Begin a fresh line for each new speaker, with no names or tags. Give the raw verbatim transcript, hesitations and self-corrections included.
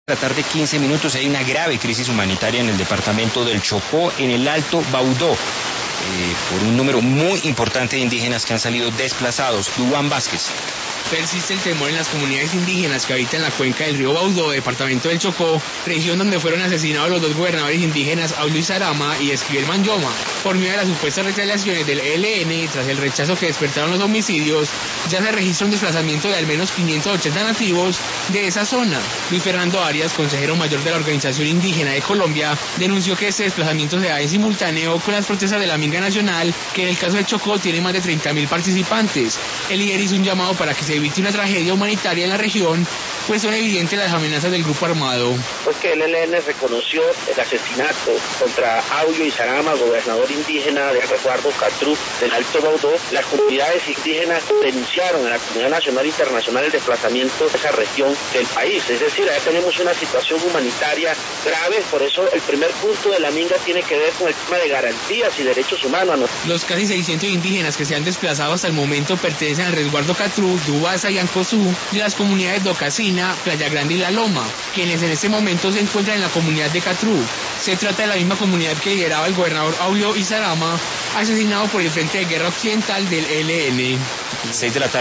La tarde, quince minutos, hay una grave crisis humanitaria en el departamento del Chocó, en el Alto Baudó, eh, por un número muy importante de indígenas que han salido desplazados. Duván Vázquez.
Persiste el temor en las comunidades indígenas que habitan la cuenca del río Baudó, departamento del Chocó, región donde fueron asesinados los dos gobernadores indígenas Aulio Izarama y Esquivel Manyoma, por medio de las supuestas retaliaciones del E L N. Tras el rechazo que despertaron los homicidios, ya se registra un desplazamiento de al menos quinientos ochenta nativos de esa zona. Luis Fernando Arias, consejero mayor de la Organización Indígena de Colombia, denunció que este desplazamiento se da en simultáneo con las protestas de la Minga Nacional, que en el caso del Chocó tiene más de treinta mil participantes. El líder hizo un llamado para que se evite una tragedia humanitaria en la región, pues son evidentes las amenazas del grupo armado.
Pues que el E L N reconoció el asesinato contra Aulio Izarama, gobernador indígena del resguardo Catrú del Alto Baudó. Las comunidades indígenas denunciaron a la comunidad nacional e internacional el desplazamiento de esa región del país. Es decir, ahí tenemos una situación humanitaria grave, por eso el primer punto de la Minga tiene que ver con el tema de garantías y derechos humanos.
Los casi seiscientos indígenas que se han desplazado hasta el momento pertenecen al resguardo Catrú, Dubasa y Ancosú, de las comunidades de Ocasina, Playa Grande y La Loma, quienes en este momento se encuentran en la comunidad de Catrú. Se trata de la misma comunidad que lideraba el gobernador Aulio Izarama, asesinado por el Frente de Guerra Occidental del E L N.
seis de la tarde.